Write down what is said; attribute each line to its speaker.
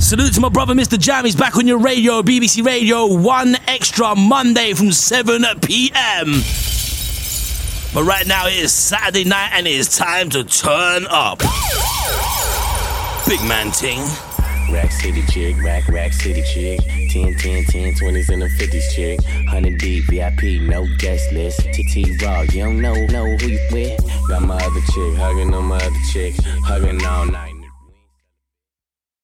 Speaker 1: Salute to my brother Mr. Jam. He's back on your radio, BBC Radio 1 Extra Monday from 7 p.m. But right now it is Saturday night and it is time to turn up. Big man ting.
Speaker 2: Rack City chick, rack City chick. 10, 20s and the 50s chick. 100 deep, VIP, no guest list. TT Raw, you don't know who you with. Got my other chick, hugging on my other chick, hugging all night.